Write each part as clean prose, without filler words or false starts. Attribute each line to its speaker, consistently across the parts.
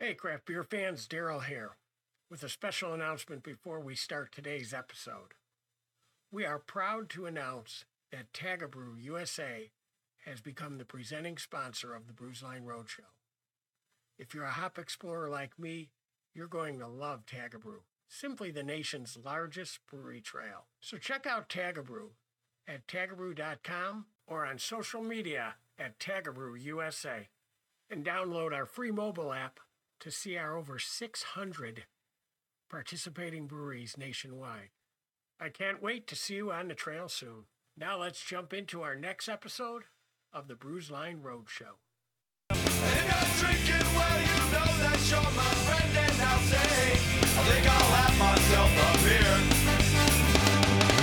Speaker 1: Hey, craft beer fans, Daryl here, with a special announcement before we start today's episode. We are proud to announce that Tagabrew USA has become the presenting sponsor of the Brews Line Roadshow. If you're a hop explorer like me, you're going to love Tagabrew, simply the nation's largest brewery trail. So check out Tagabrew at tagabrew.com or on social media at Tagabrew USA, and download our free mobile app to see our over 600 participating breweries nationwide. I can't wait to see you on the trail soon. Now let's jump into our next episode of the Brews Line Roadshow.
Speaker 2: And I'm drinking, well, you know that you're my friend, and I'll say, I think I'll have myself a beer.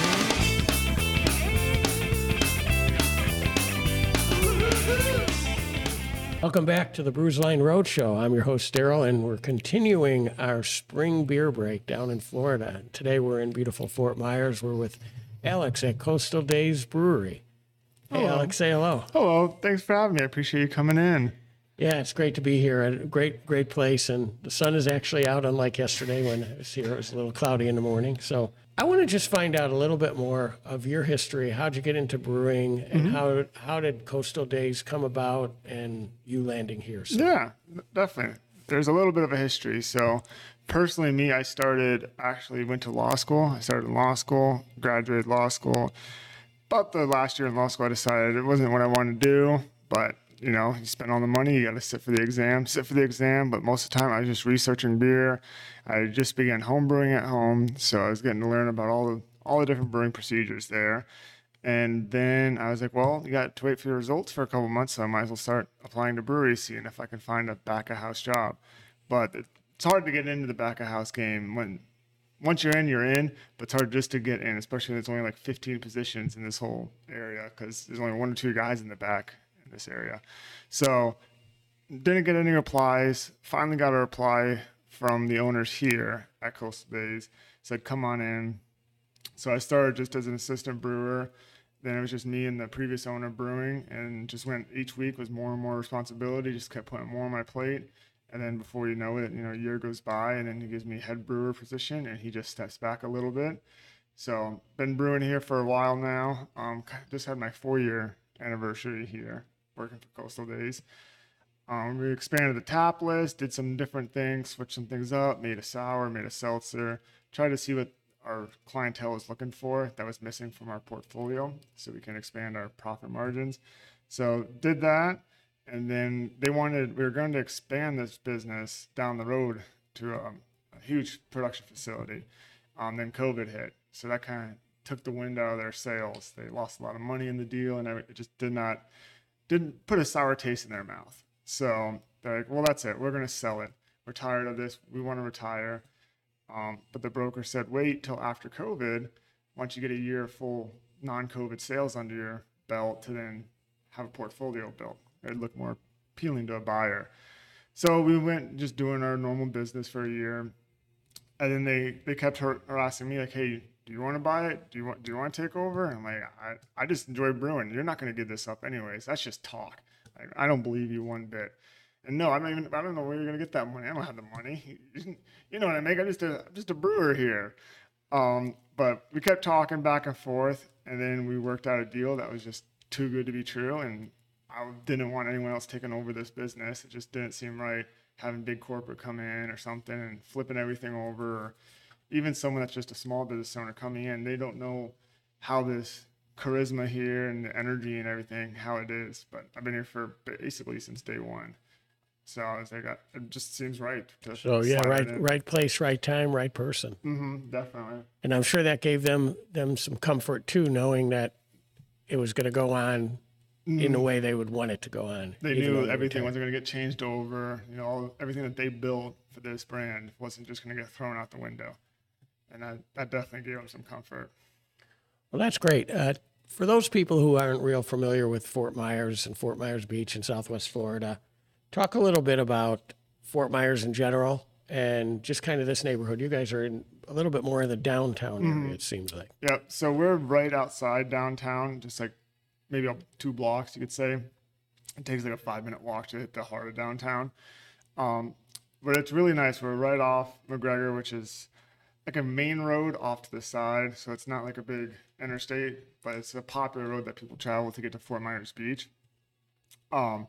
Speaker 1: Welcome back to the Brews Line Roadshow. I'm your host, Daryl, and we're continuing our spring beer break down in Florida. Today we're in beautiful Fort Myers. We're with Alex at Coastal Days Brewery. Hey,
Speaker 3: Hello.
Speaker 1: Alex, say hello.
Speaker 3: Hello, thanks for having me. I appreciate you coming in.
Speaker 1: Yeah, it's great to be here. A great place, and the sun is actually out, unlike yesterday when I was here. It was a little cloudy in the morning. So I want to just find out a little bit more of your history. How'd you get into brewing, and how did Coastal Days come about, and you landing here? So.
Speaker 3: Yeah, definitely. There's a little bit of a history. So personally, me, I went to law school. I started in law school, graduated law school. About the last year in law school, I decided it wasn't what I wanted to do, but you know, you spend all the money, you got to sit for the exam. But most of the time I was just researching beer. I just began home brewing at home. So I was getting to learn about all the different brewing procedures there. And then I was like, well, you got to wait for the results for a couple months. So I might as well start applying to breweries, seeing if I can find a back of house job. But it's hard to get into the back of house game once you're in, but it's hard just to get in, especially when there's only like 15 positions in this whole area because there's only 1 or 2 guys in the back in this area. So didn't get any replies. Finally got a reply from the owners here at Coastal Days. Said, come on in. So I started just as an assistant brewer. Then it was just me and the previous owner brewing, and just went each week was more and more responsibility, just kept putting more on my plate. And then before you know it, a year goes by, and then he gives me head brewer position, and he just steps back a little bit. So been brewing here for a while now. Just had my 4-year anniversary here working for Coastal Days. We expanded the tap list, did some different things, switched some things up, made a sour, made a seltzer, tried to see what our clientele was looking for that was missing from our portfolio so we can expand our profit margins. So did that. And then we were going to expand this business down the road to a huge production facility. Then COVID hit. So that kind of took the wind out of their sails. They lost a lot of money in the deal, and it just didn't put a sour taste in their mouth. So they're like, well, that's it. We're going to sell it. We're tired of this. We want to retire. But the broker said, wait till after COVID, once you get a year of full non-COVID sales under your belt, to then have a portfolio built. It'd look more appealing to a buyer. So we went just doing our normal business for a year. And then they kept harassing me like, hey, do you want to buy it? Do you want to take over? And I'm like, I just enjoy brewing. You're not going to give this up anyways. That's just talk. I don't believe you one bit. And no, I don't know where you're going to get that money. I don't have the money. You know what I make? I'm just a brewer here. But we kept talking back and forth, and then we worked out a deal that was just too good to be true. And I didn't want anyone else taking over this business. It just didn't seem right having big corporate come in or something and flipping everything over, or even someone that's just a small business owner coming in. They don't know how this charisma here and the energy and everything, how it is. But I've been here for basically since day one. So I was like, it just seems right.
Speaker 1: So yeah, right place, right time, right person.
Speaker 3: Mm-hmm, definitely.
Speaker 1: And I'm sure that gave them some comfort too, knowing that it was going to go on in the way they would want it to go on.
Speaker 3: They knew everything wasn't going to get changed over. Everything that they built for this brand wasn't just going to get thrown out the window. And that definitely gave them some comfort.
Speaker 1: Well, that's great. For those people who aren't real familiar with Fort Myers and Fort Myers Beach in Southwest Florida, talk a little bit about Fort Myers in general and just kind of this neighborhood. You guys are in a little bit more of the downtown area, it seems like.
Speaker 3: Yep. So we're right outside downtown, just like maybe up 2 blocks, you could say. It takes like a 5-minute walk to hit the heart of downtown. but it's really nice. We're right off McGregor, which is like a main road off to the side. So it's not like a big interstate, but it's a popular road that people travel to get to Fort Myers Beach. And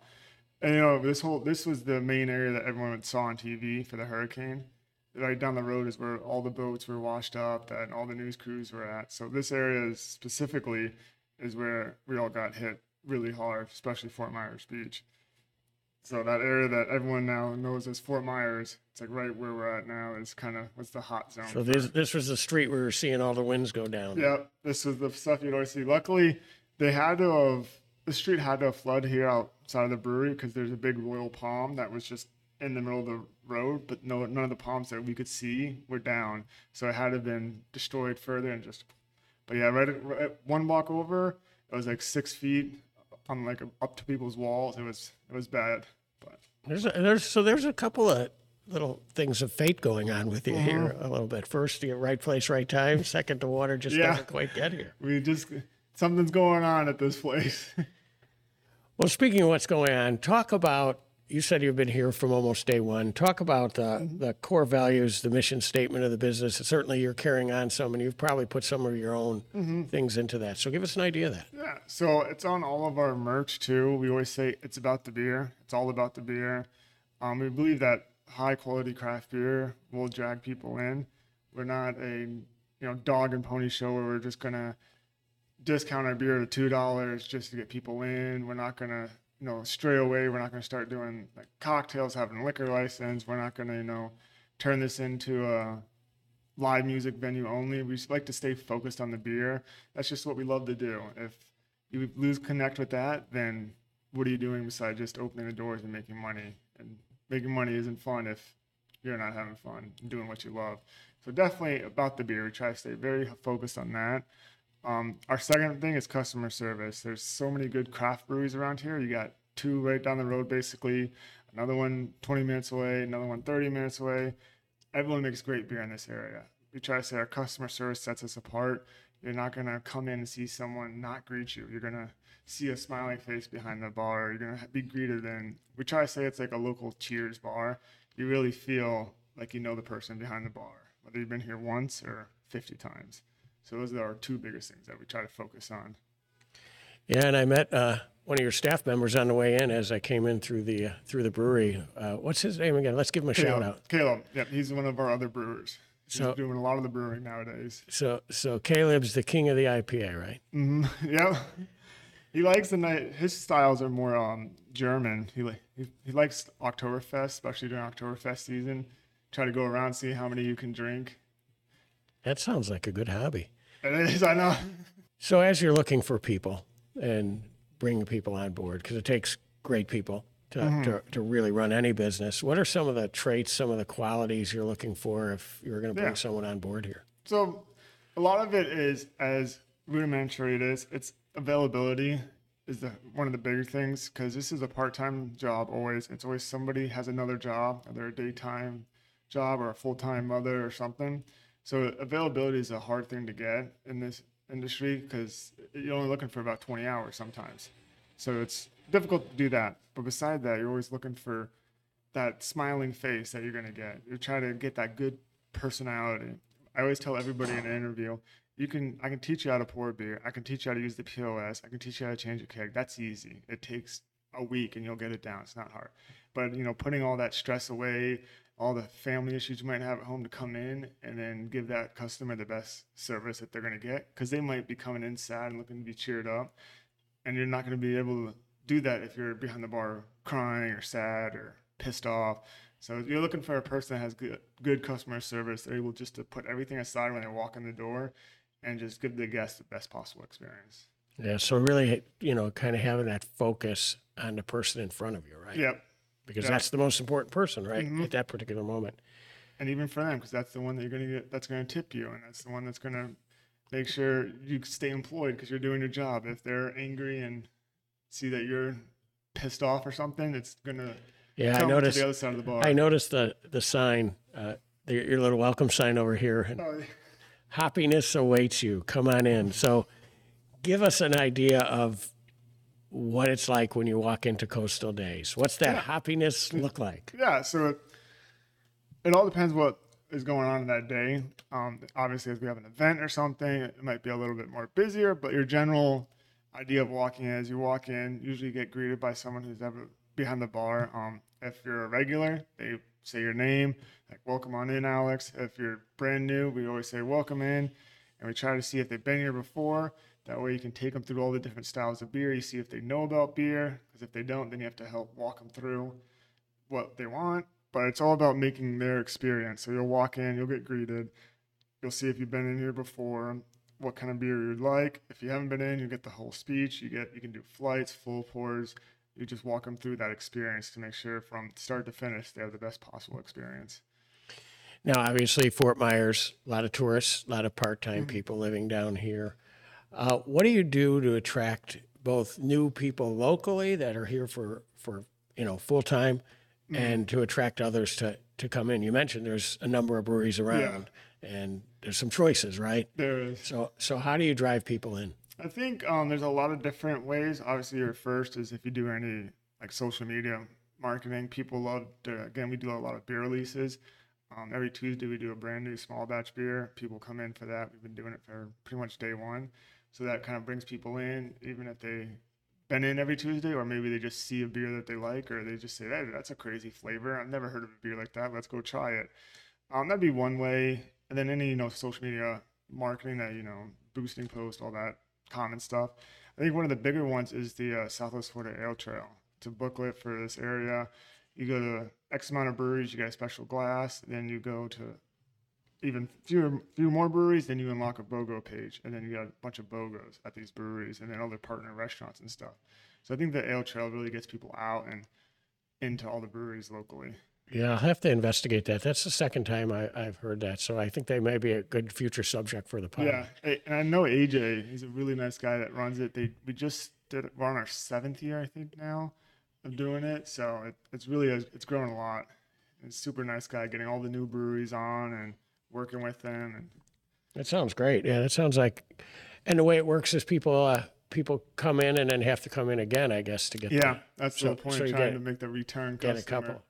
Speaker 3: this was the main area that everyone saw on TV for the hurricane. Right down the road is where all the boats were washed up, that all the news crews were at. So this area specifically is where we all got hit really hard, especially Fort Myers Beach. So that area that everyone now knows as Fort Myers, it's like right where we're at now is kind of what's the hot zone.
Speaker 1: So this was the street where we were seeing all the winds go down.
Speaker 3: Yeah, this was the stuff you'd always see. Luckily, the street had to have flooded here outside of the brewery because there's a big royal palm that was just in the middle of the road, but none of the palms that we could see were down. So it had to have been destroyed further but yeah, right one walk over, it was like 6 feet on like up to people's walls. It was bad. But
Speaker 1: there's a couple of little things of fate going on with you here a little bit. First, you're right place, right time. Second, the water just doesn't quite get here.
Speaker 3: Something's going on at this place.
Speaker 1: Well, speaking of what's going on, talk about, you said you've been here from almost day one. Talk about the core values, the mission statement of the business. Certainly you're carrying on some, and you've probably put some of your own things into that. So give us an idea of that.
Speaker 3: Yeah, so it's on all of our merch too. We always say it's about the beer. It's all about the beer. We believe that high quality craft beer will drag people in. We're not a dog and pony show where we're just gonna discount our beer to $2 just to get people in. We're not gonna stray away. We're not going to start doing like cocktails, having a liquor license. We're not going to, turn this into a live music venue only. We just like to stay focused on the beer. That's just what we love to do. If you lose connect with that, then what are you doing besides just opening the doors and making money? And making money isn't fun if you're not having fun and doing what you love. So definitely about the beer. We try to stay very focused on that. Our second thing is customer service. There's so many good craft breweries around here. You got 2 right down the road, basically. Another one 20 minutes away, another one 30 minutes away. Everyone makes great beer in this area. We try to say our customer service sets us apart. You're not going to come in and see someone not greet you. You're going to see a smiling face behind the bar. You're going to be greeted in. We try to say it's like a local Cheers bar. You really feel like you know the person behind the bar, whether you've been here once or 50 times. So those are our 2 biggest things that we try to focus on.
Speaker 1: Yeah, and I met one of your staff members on the way in as I came in through the brewery. What's his name again? Let's give him a shout out.
Speaker 3: Caleb. Yep, he's one of our other brewers. He's doing a lot of the brewing nowadays.
Speaker 1: So Caleb's the king of the IPA, right?
Speaker 3: Mm-hmm. Yep. He likes the night. His styles are more German. He likes Oktoberfest, especially during Oktoberfest season. Try to go around, see how many you can drink.
Speaker 1: That sounds like a good hobby.
Speaker 3: It is, I know.
Speaker 1: So as you're looking for people and bringing people on board, because it takes great people to really run any business, what are some of the traits, some of the qualities you're looking for if you're going to bring someone on board here?
Speaker 3: So a lot of it is, as rudimentary it is, it's availability is one of the bigger things, because this is a part-time job always. It's always somebody has another job, either a daytime job or a full-time mother or something. So availability is a hard thing to get in this industry because you're only looking for about 20 hours sometimes. So it's difficult to do that. But beside that, you're always looking for that smiling face that you're going to get. You're trying to get that good personality. I always tell everybody in an interview, I can teach you how to pour beer. I can teach you how to use the POS. I can teach you how to change a keg. That's easy. It takes a week and you'll get it down. It's not hard. But, putting all that stress away, all the family issues you might have at home to come in and then give that customer the best service that they're going to get, because they might be coming in sad and looking to be cheered up, and you're not going to be able to do that if you're behind the bar crying or sad or pissed off. So you're looking for a person that has good customer service. They're able just to put everything aside when they walk in the door and just give the guest the best possible experience.
Speaker 1: Yeah, so really, kind of having that focus on the person in front of you, right?
Speaker 3: Yep.
Speaker 1: Because that's the most important person, right, at that particular moment.
Speaker 3: And even for them, because that's the one that you're going to get, that's going to tip you, and that's the one that's going to make sure you stay employed because you're doing your job. If they're angry and see that you're pissed off or something, it's going to
Speaker 1: I noticed
Speaker 3: to the other side of the bar.
Speaker 1: I noticed the sign, your little welcome sign over here. And happiness awaits you. Come on in. So give us an idea of what it's like when you walk into Coastal Days. What's that happiness look like?
Speaker 3: Yeah, so It all depends what is going on that day. Obviously, if we have an event or something, it might be a little bit more busier, but your general idea of walking in, as you walk in, usually you get greeted by someone who's ever behind the bar. If you're a regular, they say your name, like, welcome on in, Alex. If you're brand new, we always say welcome in, and we try to see if they've been here before. That way you can take them through all the different styles of beer. You see if they know about beer, because if they don't, then you have to help walk them through what they want. But it's all about making their experience. So you'll walk in, you'll get greeted, you'll see if you've been in here before, what kind of beer you'd like. If you haven't been in, you get the whole speech. You can do flights, full pours. You just walk them through that experience to make sure from start to finish they have the best possible experience.
Speaker 1: Now, obviously, Fort Myers, a lot of tourists, a lot of part-time people living down here. What do you do to attract both new people locally that are here for full-time and to attract others to come in? You mentioned there's a number of breweries around and there's some choices, right?
Speaker 3: There is.
Speaker 1: So how do you drive people in?
Speaker 3: I think there's a lot of different ways. Obviously, your first is if you do any like social media marketing. People love to, again, we do a lot of beer releases. Every Tuesday we do a brand new small batch beer. People come in for that. We've been doing it for pretty much day one. So that kind of brings people in, even if they've been in every Tuesday, or maybe they just see a beer that they like, or they just say, hey, that's a crazy flavor. I've never heard of a beer like that. Let's go try it. That'd be one way. And then any, social media marketing that, boosting posts, all that common stuff. I think one of the bigger ones is the Southwest Florida Ale Trail. It's a booklet for this area. You go to X amount of breweries, you get a special glass. Then you go to even few more breweries, then you unlock a BOGO page. And then you got a bunch of BOGOs at these breweries and then other partner restaurants and stuff. So I think the Ale Trail really gets people out and into all the breweries locally.
Speaker 1: Yeah, I'll have to investigate that. That's the second time I've heard that. So I think they may be a good future subject for the pod.
Speaker 3: Yeah, and I know AJ. He's a really nice guy that runs it. We just did it. We're on our 7th year, I think, now of doing it. So it's it's grown a lot. It's a super nice guy, getting all the new breweries on and working with them. And
Speaker 1: that sounds great. Yeah, that sounds like. And the way it works is people come in and then have to come in again, I guess, to get.
Speaker 3: Yeah, that's the point. So trying to make the return customer.
Speaker 1: Get a couple.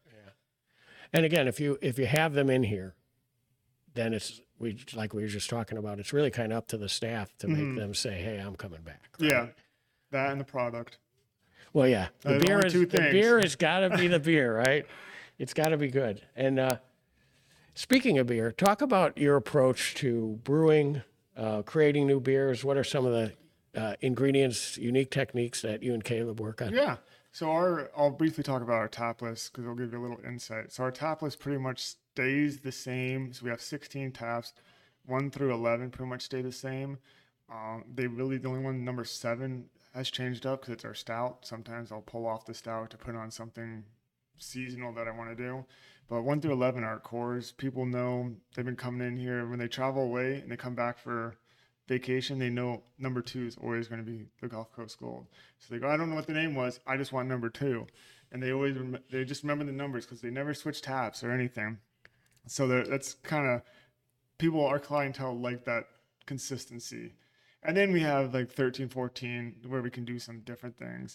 Speaker 1: And again, if you have them in here, then like we were just talking about, it's really kind of up to the staff to make them say, "Hey, I'm coming back." Right?
Speaker 3: Yeah, that and the product.
Speaker 1: Well, yeah, the beer has got to be the beer, right? It's got to be good. And speaking of beer, talk about your approach to brewing, creating new beers. What are some of the ingredients, unique techniques that you and Caleb work on?
Speaker 3: Yeah. So I'll briefly talk about our tap list because it'll give you a little insight. So our tap list pretty much stays the same. So we have 16 taps, 1 through 11 pretty much stay the same. The only one, number 7, has changed up because it's our stout. Sometimes I'll pull off the stout to put on something seasonal that I want to do. But 1 through 11 are cores. People know they've been coming in here when they travel away and they come back for vacation, they know number 2 is always going to be the Gulf Coast Gold. So they go, I don't know what the name was, I just want number 2. And they just remember the numbers because they never switch taps or anything. So that's kind of our clientele like that consistency. And then we have like 13, 14 where we can do some different things.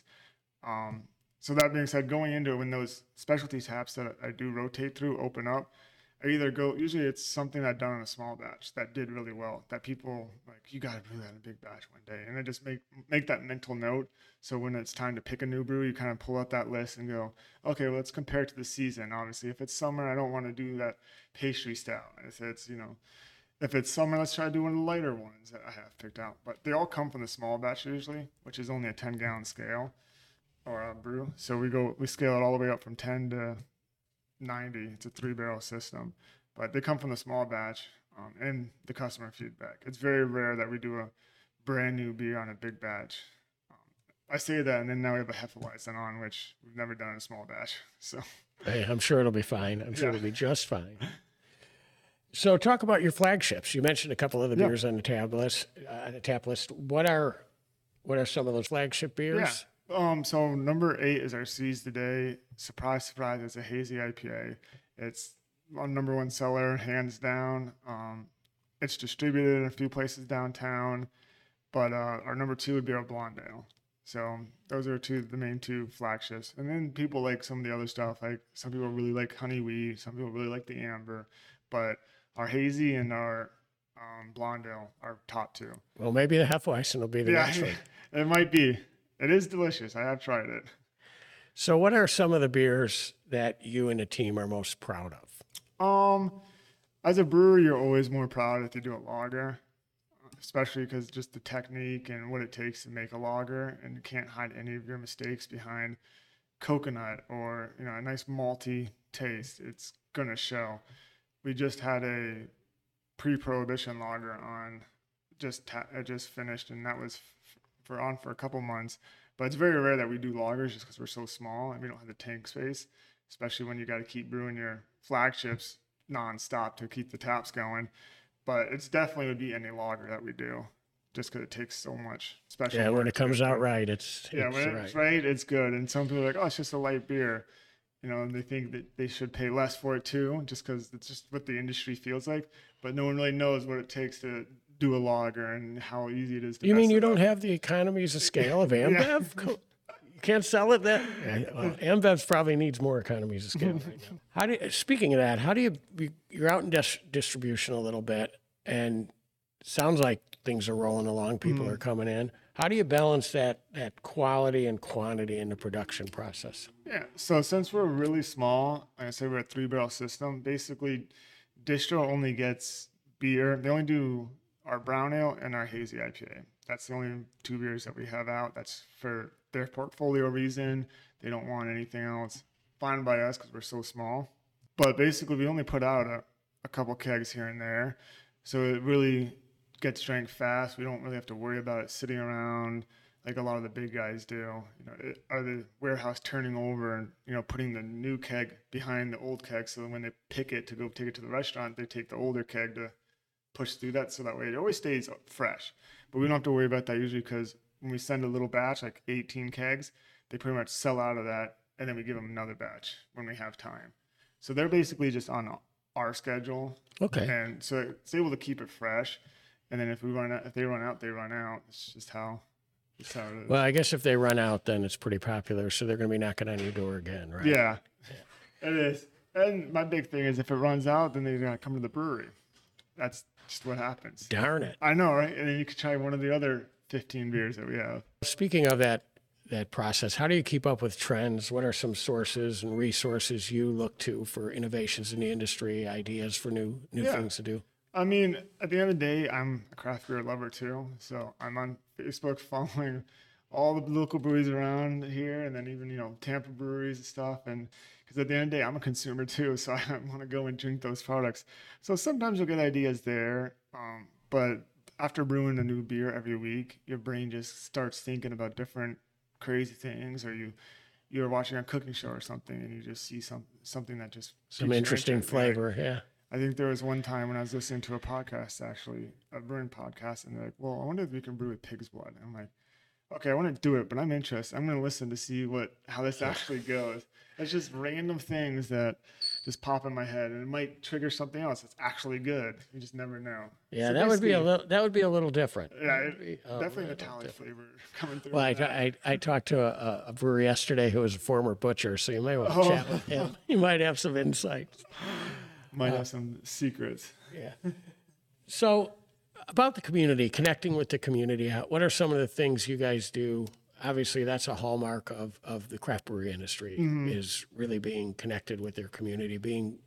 Speaker 3: So that being said, going into it, when those specialty taps that I do rotate through open up, I either usually it's something I've done in a small batch that did really well, that people like, you got to brew that in a big batch one day. And I just make that mental note. So when it's time to pick a new brew, you kind of pull out that list and go, okay, well, let's compare it to the season. Obviously, if it's summer, I don't want to do that pastry stout. If it's summer, let's try to do one of the lighter ones that I have picked out. But they all come from the small batch usually, which is only a 10-gallon scale or a brew. So we scale it all the way up from 10 to 90. It's a 3-barrel system, but they come from the small batch and the customer feedback. It's very rare that we do a brand new beer on a big batch. I say that, and then now we have a Hefeweizen on, which we've never done in a small batch. So,
Speaker 1: hey, I'm sure it'll be fine. I'm sure it'll be just fine. So, talk about your flagships. You mentioned a couple of the beers on the tap list. What are some of those flagship beers?
Speaker 3: Yeah. So number 8 is our Seize the Day. Surprise, surprise, it's a hazy IPA. It's our number 1 seller, hands down. It's distributed in a few places downtown, but our number 2 would be our Blonde Ale. So those are the main two flagships. And then people like some of the other stuff. Like some people really like honey wheat, some people really like the amber, but our hazy and our blonde ale are top two.
Speaker 1: Well, maybe the Hefeweizen will be the next one.
Speaker 3: It might be. It is delicious. I have tried it.
Speaker 1: So what are some of the beers that you and the team are most proud of?
Speaker 3: As a brewer, you're always more proud if you do a lager, especially because just the technique and what it takes to make a lager, and you can't hide any of your mistakes behind coconut or a nice malty taste. It's gonna show. We just had a pre-prohibition lager on, it just finished, and that was for a couple months. But it's very rare that we do lagers just because we're so small and we don't have the tank space, especially when you got to keep brewing your flagships nonstop to keep the taps going. But it's definitely would be any lager that we do, just because it takes so much. Especially
Speaker 1: when it comes out right,
Speaker 3: when it's right, it's good. And some people are like, oh, it's just a light beer, and they think that they should pay less for it too, just because it's just what the industry feels like. But no one really knows what it takes to do a lager and how easy it is to.
Speaker 1: You mean you don't have the economies of scale of Ambev? You can't sell it that. Well, Ambev probably needs more economies of scale right now. Speaking of that, you're out in distribution a little bit, and it sounds like things are rolling along. People are coming in. How do you balance that quality and quantity in the production process?
Speaker 3: Yeah. So since we're really small, like I said, we're a 3-barrel system. Basically, distro only gets beer. They only do our brown ale and our hazy IPA. That's the only 2 beers that we have out. That's for their portfolio reason. They don't want anything else. Fine by us because we're so small. But basically, we only put out a couple kegs here and there. So it really gets drank fast. We don't really have to worry about it sitting around like a lot of the big guys do. Or the warehouse turning over and, putting the new keg behind the old keg. So when they pick it to go take it to the restaurant, they take the older keg to push through that, so that way it always stays fresh. But we don't have to worry about that usually, because when we send a little batch, like 18 kegs, they pretty much sell out of that, and then we give them another batch when we have time. So they're basically just on our schedule.
Speaker 1: Okay.
Speaker 3: And so it's able to keep it fresh. And then if they run out, they run out. It's just how it is.
Speaker 1: Well, I guess if they run out, then it's pretty popular, so they're going to be knocking on your door again, right?
Speaker 3: Yeah. It is. And my big thing is if it runs out, then they're going to come to the brewery. That's just what happens.
Speaker 1: Darn it.
Speaker 3: I know, right? And then you could try one of the other 15 beers that we have.
Speaker 1: Speaking of that process, how do you keep up with trends? What are some sources and resources you look to for innovations in the industry, ideas for new things to do?
Speaker 3: I mean, at the end of the day, I'm a craft beer lover too. So I'm on Facebook following all the local breweries around here, and then even, Tampa breweries and stuff. And because at the end of the day, I'm a consumer too, so I want to go and drink those products. So sometimes you'll get ideas there, but after brewing a new beer every week, your brain just starts thinking about different crazy things, or you're watching a cooking show or something, and you just see something that just
Speaker 1: some interesting flavor. Yeah.
Speaker 3: I think there was one time when I was listening to a podcast, actually, a brewing podcast, and they're like, well, I wonder if we can brew with pig's blood. And I'm like, okay, I want to do it, but I'm interested. I'm going to listen to see how this actually goes. It's just random things that just pop in my head, and it might trigger something else that's actually good. You just never know.
Speaker 1: Yeah, so that would be a little different.
Speaker 3: Yeah, definitely an Italian flavor coming through.
Speaker 1: Well, I talked to a brewer yesterday who was a former butcher, so you may want to chat with him. You might have some insights.
Speaker 3: Might have some secrets.
Speaker 1: Yeah. So about the community, connecting with the community, what are some of the things you guys do? Obviously, that's a hallmark of the craft brewery industry, is really being connected with their community, being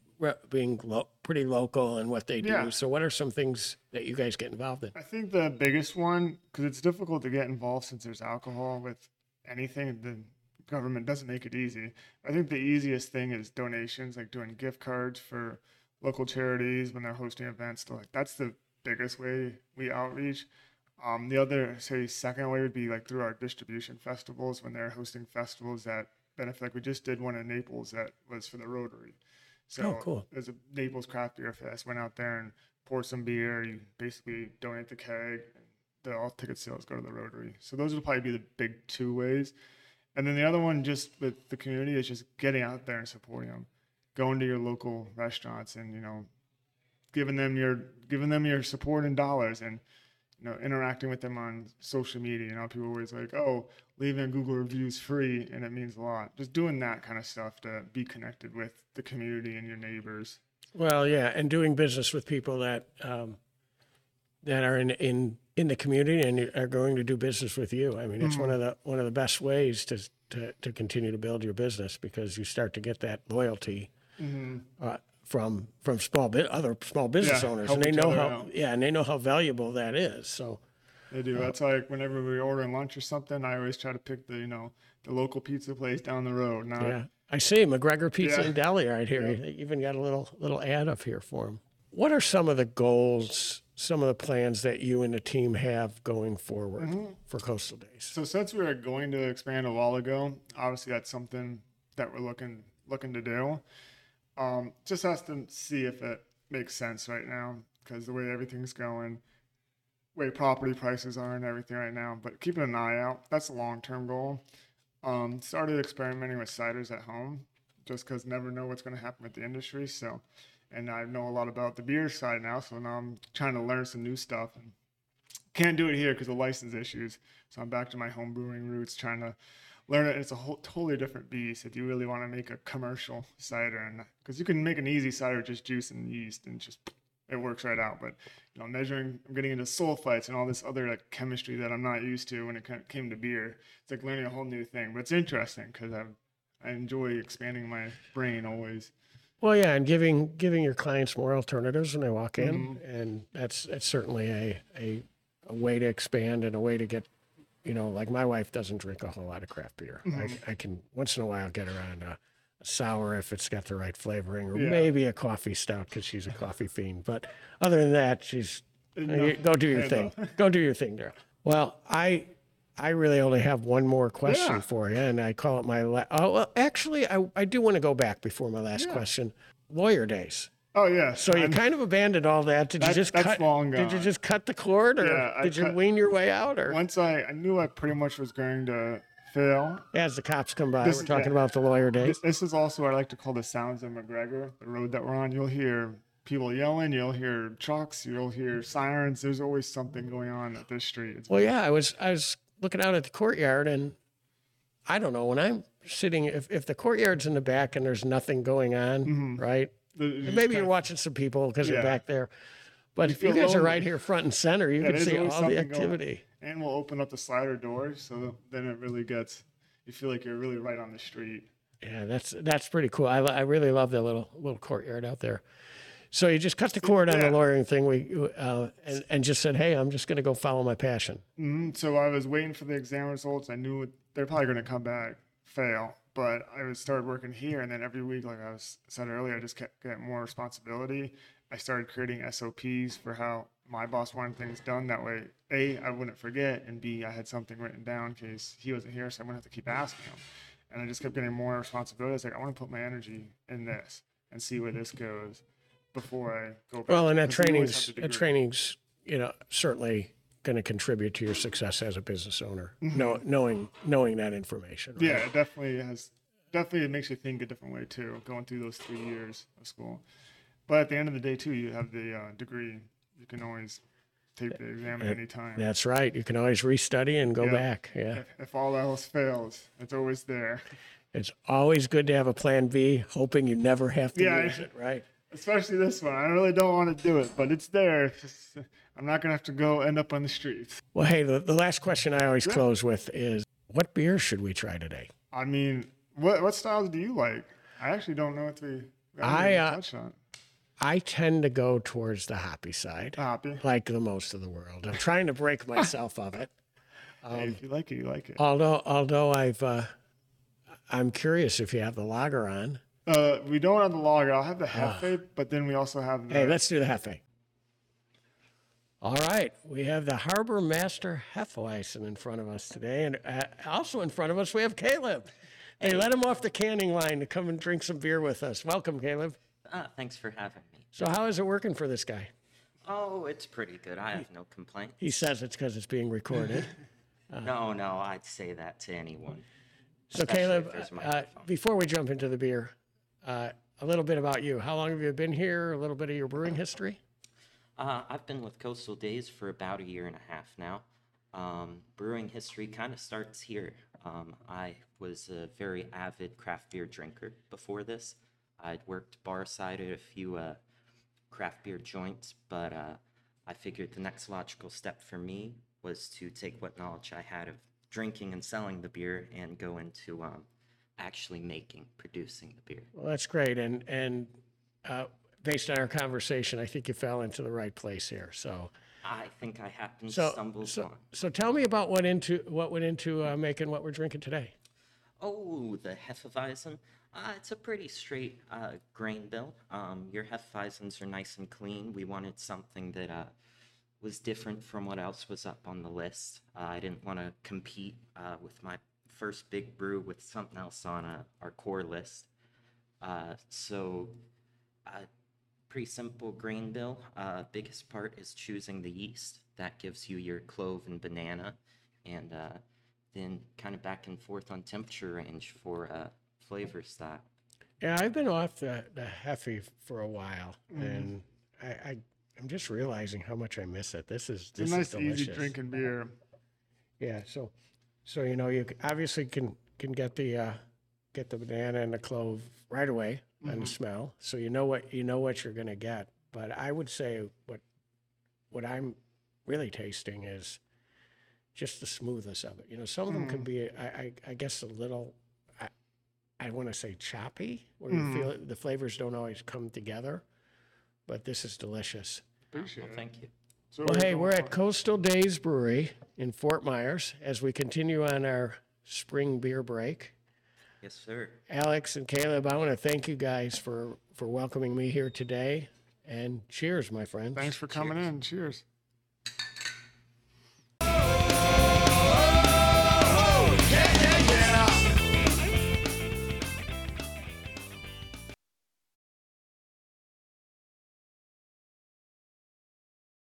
Speaker 1: pretty local in what they do.
Speaker 3: Yeah.
Speaker 1: So what are some things that you guys get involved in?
Speaker 3: I think the biggest one, because it's difficult to get involved since there's alcohol with anything, the government doesn't make it easy. I think the easiest thing is donations, like doing gift cards for local charities when they're hosting events. So that's the biggest way we outreach. The other, second way would be like through our distribution festivals when they're hosting festivals that benefit. Like we just did one in Naples that was for the Rotary. So
Speaker 1: cool.
Speaker 3: There's a Naples Craft Beer Fest. Went out there and poured some beer. You basically donate the keg, and all ticket sales go to the Rotary. So those would probably be the big two ways. And then the other one, just with the community, is just getting out there and supporting them, going to your local restaurants and giving them your support in dollars, and interacting with them on social media. People are always like, oh, leaving Google reviews free, and it means a lot. Just doing that kind of stuff to be connected with the community and your neighbors.
Speaker 1: Well, yeah, and doing business with people that that are in the community and are going to do business with you. I mean, it's one of the best ways to continue to build your business, because you start to get that loyalty from other small business owners, and they know how valuable that is. So
Speaker 3: they do. That's like whenever we're ordering lunch or something, I always try to pick the local pizza place down the road.
Speaker 1: Yeah, I see McGregor Pizza and Deli right here. Yeah. They even got a little ad up here for them. What are some of the goals, some of the plans that you and the team have going forward for Coastal Days?
Speaker 3: So since we were going to expand a while ago, obviously that's something that we're looking to do. Just has to see if it makes sense right now, because the way everything's going, way property prices are and everything right now. But keeping an eye out, that's a long-term goal. Started experimenting with ciders at home, just because never know what's going to happen with the industry. So, and I know a lot about the beer side now, so now I'm trying to learn some new stuff. And can't do it here because of license issues. So I'm back to my home brewing roots, trying to learn it. It's a totally different beast if you really want to make a commercial cider, and because you can make an easy cider with just juice and yeast and just it works right out. But measuring, I'm getting into sulfites and all this other chemistry that I'm not used to when it came to beer. It's like learning a whole new thing, but it's interesting because I enjoy expanding my brain always.
Speaker 1: Well, yeah, and giving your clients more alternatives when they walk in, and that's certainly a way to expand and a way to get. Like my wife doesn't drink a whole lot of craft beer. I can once in a while get her on a sour if it's got the right flavoring, or maybe a coffee stout because she's a coffee fiend. But other than that, she's go do your thing. Go do your thing, Daryl. Well, I really only have one more question for you, and I call it my actually, I do want to go back before my last question. Lawyer days.
Speaker 3: Oh yeah.
Speaker 1: So you kind of abandoned all that. Did you just cut? Did you just cut the cord, or did you wean your way out? Or
Speaker 3: once I knew I pretty much was going to fail.
Speaker 1: As the cops come by, we're talking about the lawyer days.
Speaker 3: This is also what I like to call the sounds of McGregor, the road that we're on. You'll hear people yelling, you'll hear trucks, you'll hear sirens. There's always something going on at this street.
Speaker 1: I was looking out at the courtyard, and I don't know, when I'm sitting, if the courtyard's in the back and there's nothing going on, right? Maybe you're watching some people because you're back there. But if you guys are right here front and center, you can see all the activity.
Speaker 3: And we'll open up the slider doors, so then it really gets, you feel like you're really right on the street.
Speaker 1: Yeah, that's pretty cool. I really love that little courtyard out there. So you just cut the cord on the lawyering thing, and just said, hey, I'm just going to go follow my passion.
Speaker 3: So I was waiting for the exam results. I knew they're probably going to come back, fail. But I started working here, and then every week, like I said earlier, I just kept getting more responsibility. I started creating SOPs for how my boss wanted things done. That way, A, I wouldn't forget, and B, I had something written down in case he wasn't here, so I wouldn't have to keep asking him. And I just kept getting more responsibility. I was like, I want to put my energy in this and see where this goes before I go back.
Speaker 1: Well, and that training's certainly going to contribute to your success as a business owner, knowing that information. Right?
Speaker 3: Yeah, it definitely makes you think a different way too, going through those 3 years of school. But at the end of the day too, you have the degree. You can always take the exam at any time.
Speaker 1: That's right. You can always restudy and go back. Yeah.
Speaker 3: If all else fails, it's always there.
Speaker 1: It's always good to have a plan B, hoping you never have to use it, right?
Speaker 3: Especially this one. I really don't want to do it, but it's there. I'm not going to have to end up on the streets.
Speaker 1: Well, hey, the last question I always close with is, what beer should we try today?
Speaker 3: I mean, what styles do you like? I actually don't know what we touched on.
Speaker 1: I tend to go towards the hoppy side, like the most of the world. I'm trying to break myself of it.
Speaker 3: Hey, if you like it, you like it.
Speaker 1: Although I'm curious if you have the lager on.
Speaker 3: We don't have the lager. I'll have the Hefe, but then we also have the...
Speaker 1: Hey, let's do the Hefe. All right. We have the Harbor Master Hefeweizen in front of us today. And also in front of us, we have Caleb. Hey, let him off the canning line to come and drink some beer with us. Welcome, Caleb.
Speaker 4: Thanks for having me.
Speaker 1: So how is it working for this guy?
Speaker 4: Oh, it's pretty good. I have no complaints.
Speaker 1: He says it's because it's being recorded.
Speaker 4: No, I'd say that to anyone.
Speaker 1: So Caleb, before we jump into the beer, a little bit about you. How long have you been here? A little bit of your brewing history?
Speaker 4: I've been with Coastal Days for about a year and a half now. Brewing history kind of starts here. I was a very avid craft beer drinker before this. I'd worked bar side at a few craft beer joints, but I figured the next logical step for me was to take what knowledge I had of drinking and selling the beer and go into actually producing the beer.
Speaker 1: Well, that's great. And based on our conversation, I think you fell into the right place here. So
Speaker 4: I think I happened to stumble on.
Speaker 1: so tell me about what went into making what we're drinking today.
Speaker 4: Oh, the Hefeweizen. It's a pretty straight grain bill. Your Hefeweizens are nice and clean. We wanted something that was different from what else was up on the list. I didn't want to compete with my first big brew with something else on our core list. So pretty simple grain bill. Biggest part is choosing the yeast. That gives you your clove and banana, and then kind of back and forth on temperature range for flavor style.
Speaker 1: Yeah, I've been off the Hefe for a while, and I'm just realizing how much I miss it. This is
Speaker 3: It's a nice,
Speaker 1: delicious.
Speaker 3: easy drinking beer.
Speaker 1: Yeah, so you know you obviously can get the banana and the clove right away on the smell, so you know what you're gonna get. But I would say what I'm really tasting is just the smoothness of it. You know, some of them can be I guess a little I want to say choppy, where you feel the flavors don't always come together. But this is delicious.
Speaker 3: Appreciate
Speaker 4: Well,
Speaker 3: it.
Speaker 4: thank you.
Speaker 3: So
Speaker 1: Well, hey,
Speaker 3: going
Speaker 1: we're
Speaker 3: for-
Speaker 1: at Coastal Days Brewery in Fort Myers as we continue on our spring beer break.
Speaker 4: Yes, sir.
Speaker 1: Alex and Caleb, I want to thank you guys for welcoming me here today. And cheers, my friends.
Speaker 3: Thanks for coming in. Cheers.